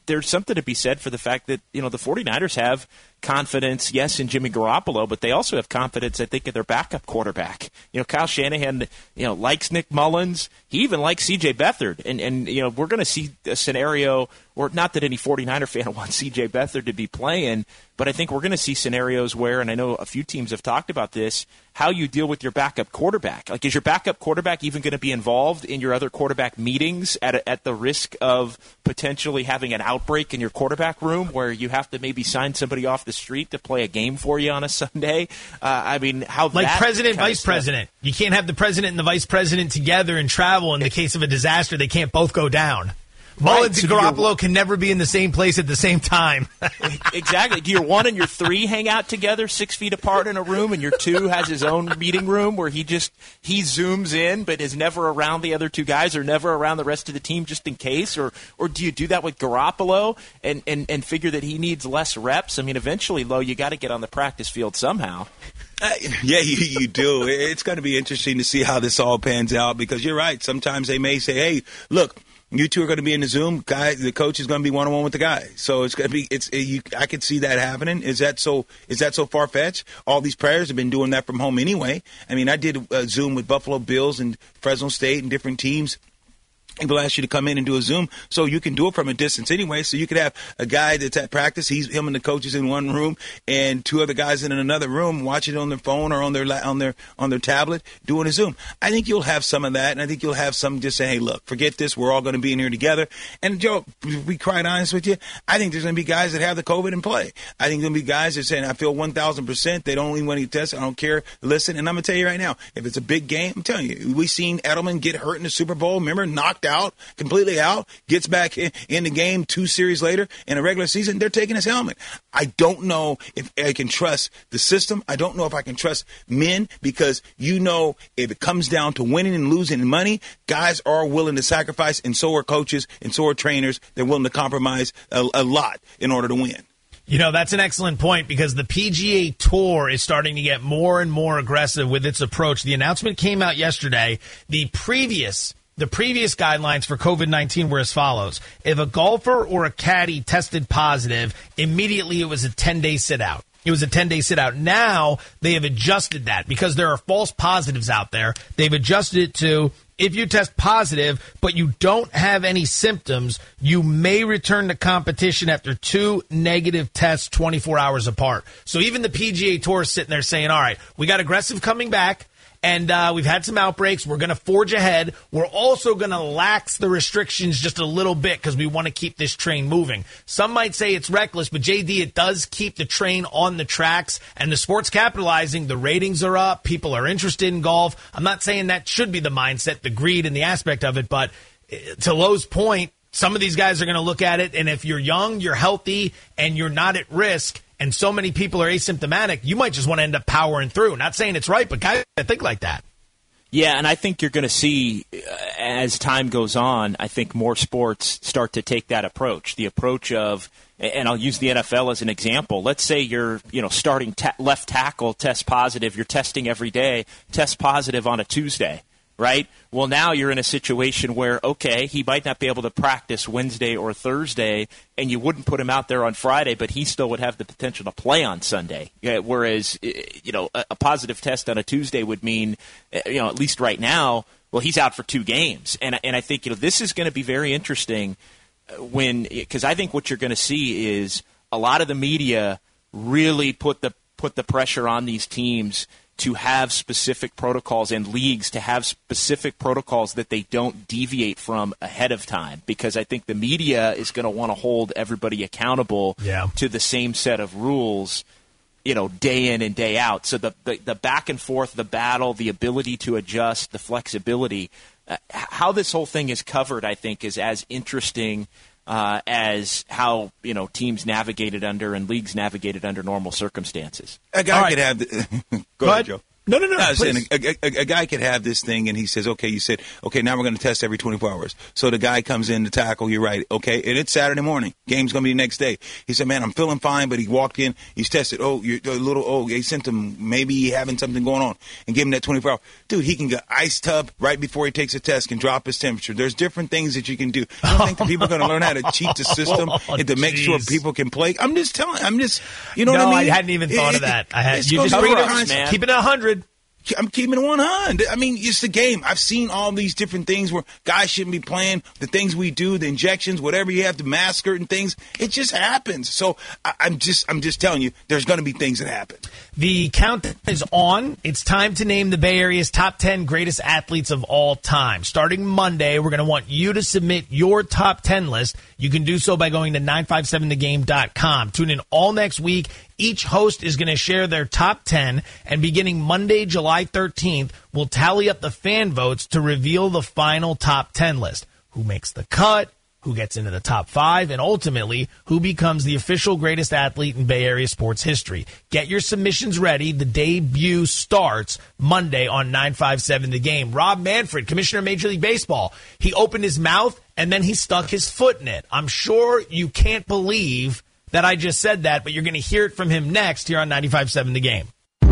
there's something to be said for the fact that, you know, the 49ers have confidence, yes, in Jimmy Garoppolo, but they also have confidence, I think, in their backup quarterback. You know, Kyle Shanahan, you know, likes Nick Mullins. He even likes C J Beathard. And, and you know, we're going to see a scenario, or not that any 49er fan wants C J Beathard to be playing, but I think we're going to see scenarios where, and I know a few teams have talked about this, how you deal with your backup quarterback. Like, is your backup quarterback even going to be involved in your other quarterback meetings at a, at the risk of potentially having an outbreak in your quarterback room where you have to maybe sign somebody off the street to play a game for you on a Sunday? Uh, I mean, how like that president, kind of vice stuff- president. You can't have the president and the vice president together and travel. In the case of a disaster, they can't both go down. Mullins Right, and so Garoppolo you're- can never be in the same place at the same time. Exactly. Do your one and your three hang out together six feet apart in a room, and your two has his own meeting room where he just he zooms in but is never around the other two guys or never around the rest of the team just in case? Or or do you do that with Garoppolo and, and, and figure that he needs less reps? I mean, eventually, Lo, you got to get on the practice field somehow. Uh, yeah, you, you do. It's going to be interesting to see how this all pans out because you're right. Sometimes they may say, hey, look, you two are going to be in the Zoom. Guy, the coach is going to be one on one with the guy. So it's going to be. It's. You, I could see that happening. Is that so? Is that so far fetched? All these players have been doing that from home anyway. I mean, I did a Zoom with Buffalo Bills and Fresno State and different teams. People ask you to come in and do a Zoom, so you can do it from a distance anyway. So you could have a guy that's at practice, he's him and the coaches in one room, and two other guys in another room watching it on their phone or on their on their on their tablet doing a Zoom. I think you'll have some of that, and I think you'll have some just saying, "Hey, look, forget this. We're all going to be in here together." And Joe, to be quite honest with you, I think there's going to be guys that have the COVID and play. I think there'll be guys that are saying, "I feel one thousand percent. They don't even want to test. I don't care. Listen." And I'm going to tell you right now, if it's a big game, I'm telling you, we've seen Edelman get hurt in the Super Bowl. Remember, knocked out completely. Out, gets back in, in the game two series later in a regular season, they're taking his helmet. I don't know if I can trust the system. I don't know if I can trust men because, you know, if it comes down to winning and losing money, guys are willing to sacrifice, and so are coaches and so are trainers. They're willing to compromise a, a lot in order to win. You know, that's an excellent point because the P G A Tour is starting to get more and more aggressive with its approach. The announcement came out yesterday. The previous The previous guidelines for COVID nineteen were as follows. If a golfer or a caddy tested positive, immediately it was a ten-day sit-out. It was a ten-day sit-out. Now they have adjusted that because there are false positives out there. They've adjusted it to if you test positive but you don't have any symptoms, you may return to competition after two negative tests twenty-four hours apart. So even the P G A Tour is sitting there saying, all right, we got aggressive coming back. And uh, we've had some outbreaks. We're going to forge ahead. We're also going to lax the restrictions just a little bit because we want to keep this train moving. Some might say it's reckless, but, J D, it does keep the train on the tracks. And the sport's capitalizing. The ratings are up. People are interested in golf. I'm not saying that should be the mindset, the greed and the aspect of it. But to Lowe's point, some of these guys are going to look at it. And if you're young, you're healthy, and you're not at risk, and so many people are asymptomatic, you might just want to end up powering through. Not saying it's right, but guys think like that. Yeah, and I think you're going to see, uh, as time goes on, I think more sports start to take that approach. The approach of, and I'll use the N F L as an example. Let's say you're, you know, starting ta- left tackle, test positive. You're testing every day, test positive on a Tuesday. Right? Well, now you're in a situation where, okay, he might not be able to practice Wednesday or Thursday, and you wouldn't put him out there on Friday, but he still would have the potential to play on Sunday. Yeah, whereas, you know, a, a positive test on a Tuesday would mean, you know, at least right now, well, he's out for two games. And, and I think, you know, this is going to be very interesting when, because I think what you're going to see is a lot of the media really put the put the pressure on these teams to have specific protocols and leagues to have specific protocols that they don't deviate from ahead of time, because I think the media is going to want to hold everybody accountable yeah. to the same set of rules, you know, day in and day out. So the, the, the back and forth, the battle, the ability to adjust, the flexibility, uh, how this whole thing is covered, I think, is as interesting Uh, as how, you know, teams navigated under and leagues navigated under normal circumstances. A guy All right. could have. The, go, go ahead, ahead, Joe. No, no, no. no I was saying a, a, a guy could have this thing, and he says, okay, you said, okay, now we're going to test every twenty-four hours. So the guy comes in to tackle, you're right, okay, and it's Saturday morning. Game's going to be the next day. He said, man, I'm feeling fine, but he walked in, he's tested. Oh, you're a little, oh, they sent him, maybe having something going on, and give him that twenty-four hour. Dude, he can get ice tub right before he takes a test, can drop his temperature. There's different things that you can do. I don't think that people are going to learn how to cheat the system oh, and to make geez. sure people can play. I'm just telling, I'm just, you know no, what I mean? I hadn't even thought it, of that. It, I had, you just bring bring it it, keep it one hundred. I'm keeping it one hundred. I mean, it's the game. I've seen all these different things where guys shouldn't be playing, the things we do, the injections, whatever you have, to mask certain things. It just happens. So I, I'm just I'm just telling you, there's going to be things that happen. The count is on. It's time to name the Bay Area's top ten greatest athletes of all time. Starting Monday, we're going to want you to submit your top ten list. You can do so by going to nine five seven the game dot com. Tune in all next week. Each host is going to share their top ten, and beginning Monday, July thirteenth, we'll tally up the fan votes to reveal the final top ten list. Who makes the cut, who gets into the top five, and ultimately, who becomes the official greatest athlete in Bay Area sports history. Get your submissions ready. The debut starts Monday on nine five seven The Game. Rob Manfred, Commissioner of Major League Baseball, he opened his mouth, and then he stuck his foot in it. I'm sure you can't believe that I just said that, but you're going to hear it from him next here on ninety-five seven The Game.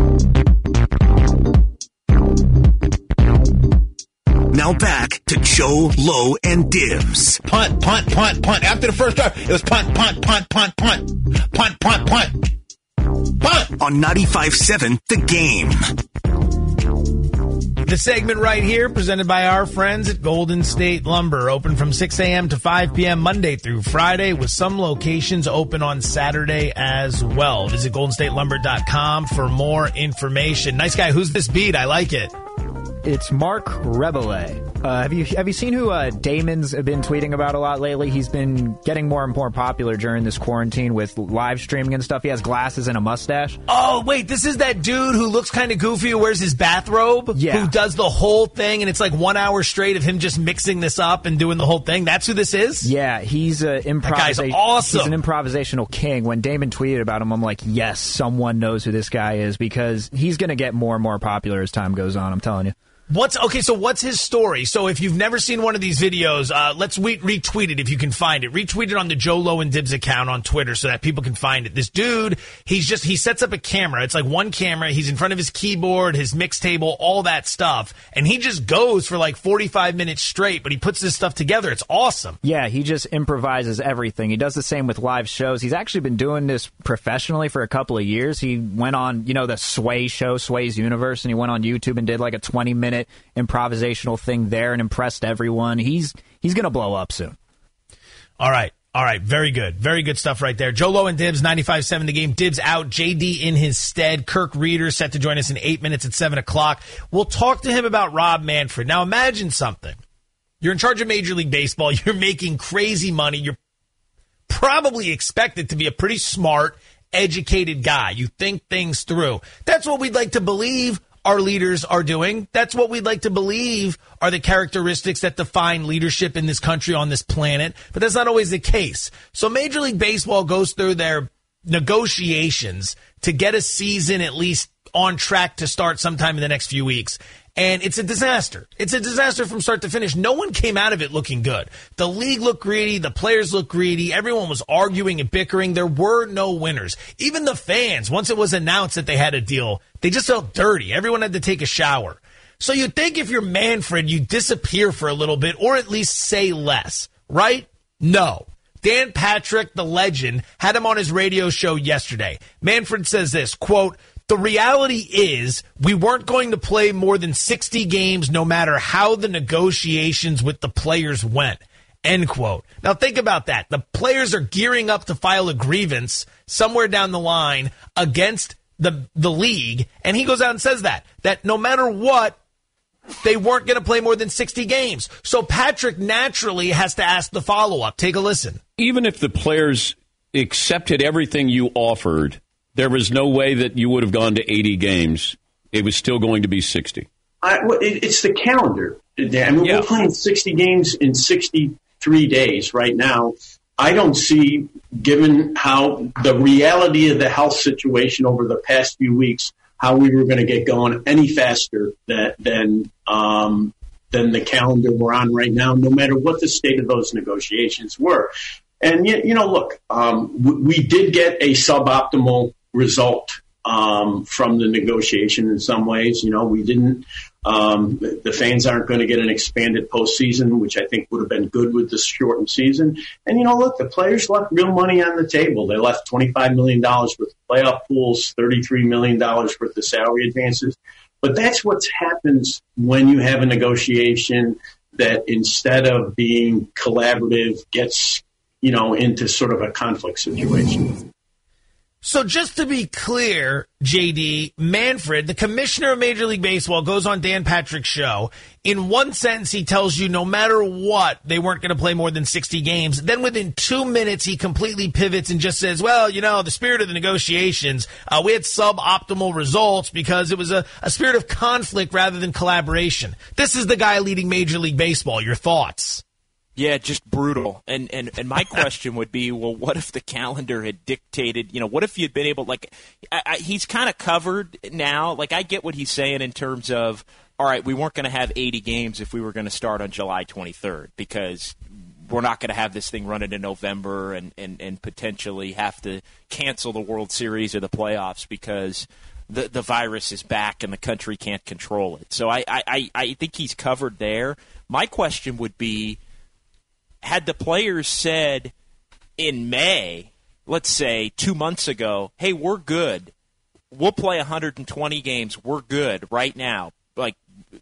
Now back to Joe, Lowe, and Dibs. Punt, punt, punt, punt. After the first drive, it was punt, punt, punt, punt, punt. Punt, punt, punt. Punt. On ninety-five seven The Game. The segment right here, presented by our friends at Golden State Lumber, open from six a.m. to five p.m. Monday through Friday, with some locations open on Saturday as well. Visit golden state lumber dot com for more information. Nice guy. Who's this beat? I like it. It's Mark Rebele. Uh, have you have you seen who uh, Damon's been tweeting about a lot lately? He's been getting more and more popular during this quarantine with live streaming and stuff. He has glasses and a mustache. Oh, wait, this is that dude who looks kind of goofy, who wears his bathrobe? Yeah. Who does the whole thing, and it's like one hour straight of him just mixing this up and doing the whole thing? That's who this is? Yeah, he's an improvisation. That guy's awesome. He's an improvisational king. When Damon tweeted about him, I'm like, yes, someone knows who this guy is, because he's going to get more and more popular as time goes on, I'm telling you. What's okay? So what's his story? So if you've never seen one of these videos, uh, let's re- retweet it if you can find it. Retweet it on the Joe Lowe and Dibs account on Twitter so that people can find it. This dude, he's just he sets up a camera. It's like one camera. He's in front of his keyboard, his mix table, all that stuff, and he just goes for like forty-five minutes straight. But he puts this stuff together. It's awesome. Yeah, he just improvises everything. He does the same with live shows. He's actually been doing this professionally for a couple of years. He went on, you know, the Sway show, Sway's Universe, and he went on YouTube and did like a twenty minute improvisational thing there and impressed everyone. He's he's going to blow up soon. All right. All right. Very good. Very good stuff right there. Joe Lowe and Dibs, ninety-five seven The Game. Dibs out. J D in his stead. Kirk Reeder set to join us in eight minutes at seven o'clock. We'll talk to him about Rob Manfred. Now, imagine something. You're in charge of Major League Baseball. You're making crazy money. You're probably expected to be a pretty smart, educated guy. You think things through. That's what we'd like to believe our leaders are doing. That's what we'd like to believe are the characteristics that define leadership in this country, on this planet. But that's not always the case. So Major League Baseball goes through their negotiations to get a season at least on track to start sometime in the next few weeks. And it's a disaster. It's a disaster from start to finish. No one came out of it looking good. The league looked greedy. The players looked greedy. Everyone was arguing and bickering. There were no winners. Even the fans, once it was announced that they had a deal, they just felt dirty. Everyone had to take a shower. So you'd think if you're Manfred, you disappear for a little bit, or at least say less, right? No. Dan Patrick, the legend, had him on his radio show yesterday. Manfred says this, quote, "The reality is we weren't going to play more than sixty games no matter how the negotiations with the players went." End quote. Now think about that. The players are gearing up to file a grievance somewhere down the line against the the league, and he goes out and says that, that no matter what, they weren't going to play more than sixty games. So Patrick naturally has to ask the follow-up. Take a listen. Even if the players accepted everything you offered, there was no way that you would have gone to eighty games. It was still going to be sixty. I, it, it's the calendar. I mean, yeah. We're playing sixty games in sixty-three days right now. I don't see, given how the reality of the health situation over the past few weeks, how we were going to get going any faster that, than um, than the calendar we're on right now, no matter what the state of those negotiations were. And, you know, look, um, we, we did get a suboptimal result um, from the negotiation in some ways. You know, we didn't um, – the fans aren't going to get an expanded postseason, which I think would have been good with this shortened season. And, you know, look, the players left real money on the table. They left twenty-five million dollars worth of playoff pools, thirty-three million dollars worth of salary advances. But that's what happens when you have a negotiation that instead of being collaborative gets – you know, into sort of a conflict situation. So just to be clear, J D, Manfred, the commissioner of Major League Baseball, goes on Dan Patrick's show. In one sentence, he tells you no matter what, they weren't going to play more than sixty games. Then within two minutes, he completely pivots and just says, well, you know, the spirit of the negotiations, uh, we had suboptimal results because it was a, a spirit of conflict rather than collaboration. This is the guy leading Major League Baseball. Your thoughts? Yeah, just brutal. And and and my question would be, well, what if the calendar had dictated, you know, what if you'd been able, like, I, I, he's kind of covered now. Like, I get what he's saying in terms of, all right, we weren't going to have eighty games if we were going to start on July twenty-third because we're not going to have this thing run into November and, and, and potentially have to cancel the World Series or the playoffs because the the virus is back and the country can't control it. So I, I, I think he's covered there. My question would be, had the players said in May, let's say two months ago, hey, we're good, we'll play one hundred twenty games, we're good right now, like,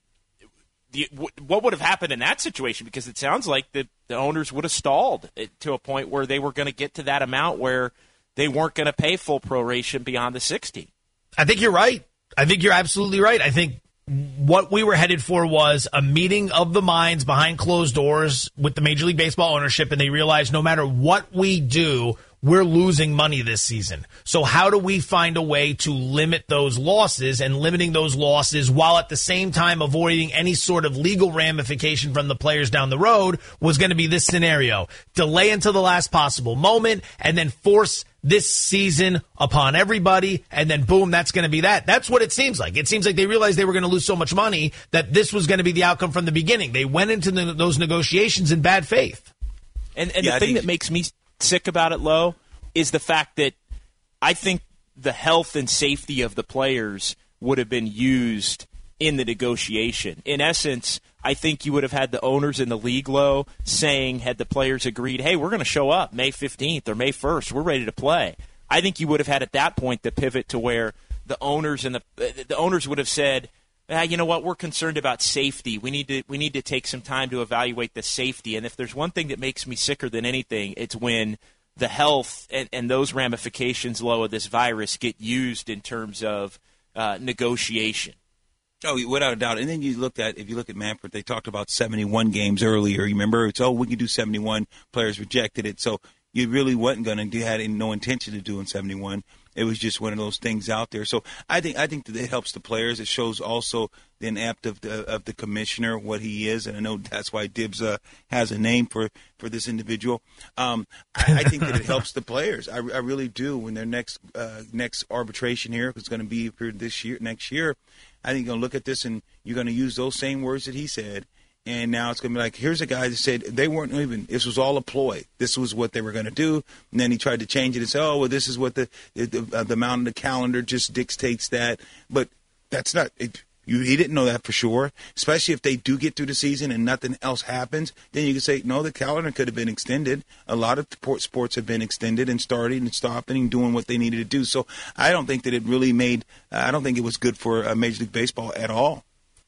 the, what would have happened in that situation? Because it sounds like the, the owners would have stalled it to a point where they were going to get to that amount where they weren't going to pay full proration beyond the sixty. I think you're right. I think you're absolutely right. I think what we were headed for was a meeting of the minds behind closed doors with the Major League Baseball ownership, and they realized no matter what we do, we're losing money this season. So how do we find a way to limit those losses and limiting those losses while at the same time avoiding any sort of legal ramification from the players down the road was going to be this scenario. Delay until the last possible moment and then force this season upon everybody, and then boom, that's going to be that. That's what it seems like. It seems like they realized they were going to lose so much money that this was going to be the outcome from the beginning. They went into the, those negotiations in bad faith. And, and yeah, the I thing think- that makes me sick about it, Lo, is the fact that I think the health and safety of the players would have been used in the negotiation. In essence, I think you would have had the owners in the league, Lo, saying, had the players agreed, hey, we're going to show up May fifteenth or May first, we're ready to play. I think you would have had at that point the pivot to where the owners and the the owners would have said, ah, you know what, we're concerned about safety. We need to we need to take some time to evaluate the safety. And if there's one thing that makes me sicker than anything, it's when the health and, and those ramifications, Lo, of this virus get used in terms of uh, negotiation. Oh, without a doubt. And then you looked at, if you look at Manfred, they talked about seventy-one games earlier. You remember? It's, oh, we can do seventy-one. Players rejected it. So you really wasn't going to do, had no intention of doing seventy-one. It was just one of those things out there. So I think I think that it helps the players. It shows also the inept of the of the commissioner, what he is, and I know that's why Dibbs uh, has a name for, for this individual. Um, I, I think that it helps the players. I, I really do. When their next uh, next arbitration here, it's going to be for this year, next year, I think you're going to look at this and you're going to use those same words that he said. And now it's going to be like, here's a guy that said they weren't even, this was all a ploy. This was what they were going to do. And then he tried to change it and say, oh, well, this is what the the, uh, the amount of the calendar just dictates that. But that's not, it, you, he didn't know that for sure, especially if they do get through the season and nothing else happens. Then you can say, no, the calendar could have been extended. A lot of sports have been extended and starting and stopping and doing what they needed to do. So I don't think that it really made, uh, I don't think it was good for uh, Major League Baseball at all.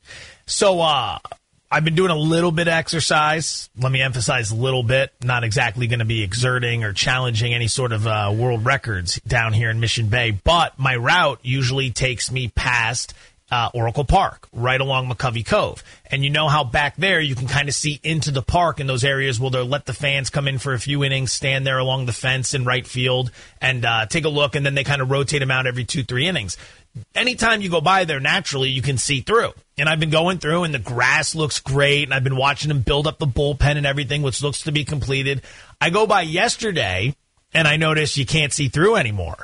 So, uh, I've been doing a little bit of exercise. Let me emphasize a little bit. Not exactly going to be exerting or challenging any sort of uh, world records down here in Mission Bay, but my route usually takes me past uh, Oracle Park, right along McCovey Cove. And you know how back there you can kind of see into the park in those areas where they'll let the fans come in for a few innings, stand there along the fence in right field, and uh, take a look, and then they kind of rotate them out every two, three innings. Anytime you go by there, naturally, you can see through. And I've been going through, and the grass looks great, and I've been watching them build up the bullpen and everything, which looks to be completed. I go by yesterday, and I notice you can't see through anymore.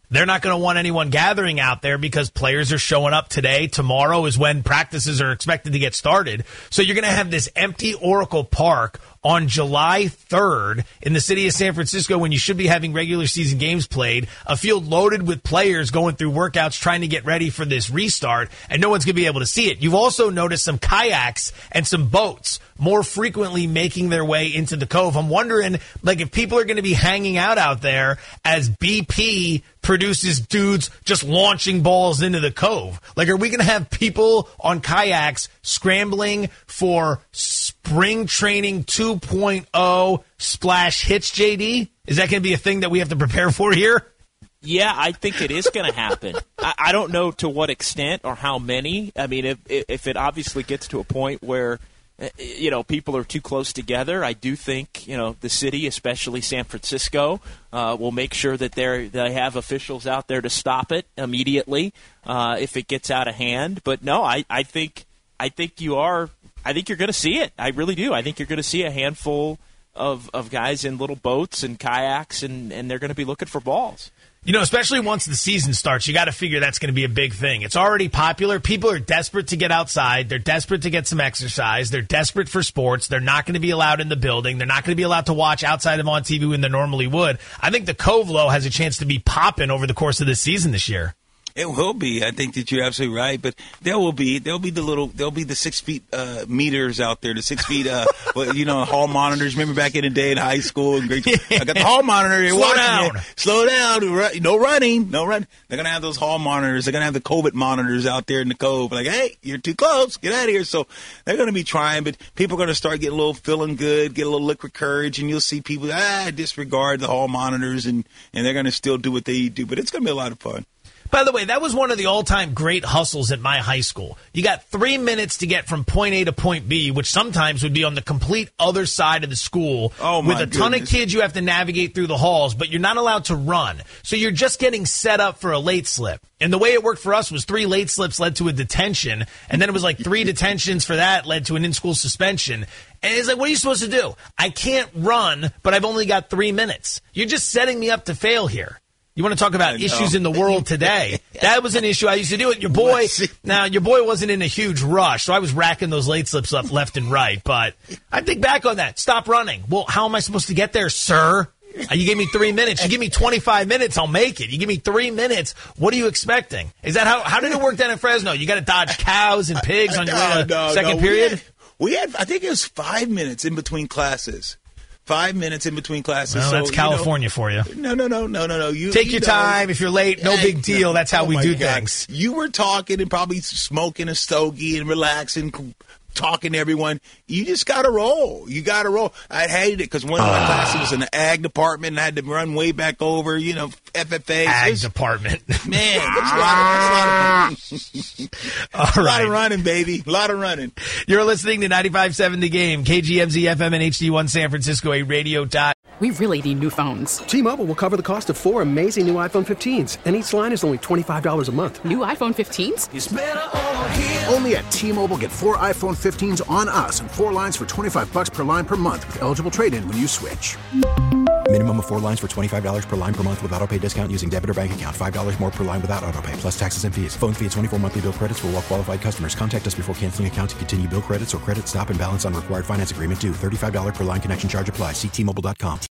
They're not going to want anyone gathering out there because players are showing up today. Tomorrow is when practices are expected to get started. So you're going to have this empty Oracle Park on July third in the city of San Francisco when you should be having regular season games played, a field loaded with players going through workouts trying to get ready for this restart, and no one's going to be able to see it. You've also noticed some kayaks and some boats more frequently making their way into the Cove. I'm wondering, like, if people are going to be hanging out out there as B P produces dudes just launching balls into the Cove. Like, are we going to have people on kayaks scrambling for spring training two point oh splash hits, J D? Is that going to be a thing that we have to prepare for here? Yeah, I think it is going to happen. I, I don't know to what extent or how many. I mean, if if it obviously gets to a point where, you know, people are too close together, I do think, you know, the city, especially San Francisco, uh, will make sure that they they have officials out there to stop it immediately uh, if it gets out of hand. But no, I, I think I think you are. I think you're going to see it. I really do. I think you're going to see a handful of, of guys in little boats and kayaks, and, and they're going to be looking for balls. You know, especially once the season starts, you got to figure that's going to be a big thing. It's already popular. People are desperate to get outside. They're desperate to get some exercise. They're desperate for sports. They're not going to be allowed in the building. They're not going to be allowed to watch outside of on T V when they normally would. I think the Cove Low has a chance to be popping over the course of this season this year. It will be. I think that you're absolutely right. But there will be, there'll be the little, there'll be the six feet uh, meters out there, the six feet, uh, well, you know, hall monitors. Remember back in the day in high school? And great, I got the hall monitor. They're Slow down. It. Slow down. No running. No running. They're going to have those hall monitors. They're going to have the COVID monitors out there in the Cove. Like, hey, you're too close. Get out of here. So they're going to be trying, but people are going to start getting a little feeling good, get a little liquid courage, and you'll see people, ah, disregard the hall monitors, and, and they're going to still do what they do. But it's going to be a lot of fun. By the way, that was one of the all-time great hustles at my high school. You got three minutes to get from point A to point B, which sometimes would be on the complete other side of the school. Oh, my With a goodness. ton of kids, you have to navigate through the halls, but you're not allowed to run. So you're just getting set up for a late slip. And the way it worked for us was three late slips led to a detention, and then it was like three detentions for that led to an in-school suspension. And it's like, what are you supposed to do? I can't run, but I've only got three minutes. You're just setting me up to fail here. You want to talk about issues in the world today? That was an issue I used to do it. Your boy, now your boy wasn't in a huge rush, so I was racking those late slips up left and right. But I think back on that. Stop running. Well, how am I supposed to get there, sir? You gave me three minutes. You give me twenty-five minutes, I'll make it. You give me three minutes. What are you expecting? Is that how? How did it work down in Fresno? You got to dodge cows and pigs on your way to no, second no. period. We had, we had, I think it was five minutes in between classes. Five minutes in between classes. Well, so, that's California you know, for you. No, no, no, no, no, no. You take you your know, time. If you're late, no big deal. That's how oh we do God. things. You were talking and probably smoking a stogie and relaxing, talking to everyone. You just got to roll. You got to roll. I hated it because one of my uh, classes was in the ag department and I had to run way back over, you know, F F A. Ag it's, department. Man, that's a lot of, that's a lot of, All right. a lot of running, baby. A lot of running. You're listening to ninety-five point seven The Game, K G M Z F M and H D one San Francisco, a radio dot. We really need new phones. T-Mobile will cover the cost of four amazing new iPhone fifteens, and each line is only twenty-five dollars a month. New iPhone fifteens? It's better over here. Only at T-Mobile, get four iPhone fifteens on us and four lines for twenty-five dollars per line per month with eligible trade-in when you switch. Minimum of four lines for twenty-five dollars per line per month with autopay discount using debit or bank account. five dollars more per line without autopay, plus taxes and fees. Phone fee at twenty-four monthly bill credits for well-qualified customers. Contact us before canceling account to continue bill credits or credit stop and balance on required finance agreement due. thirty-five dollars per line connection charge applies. See T Mobile dot com.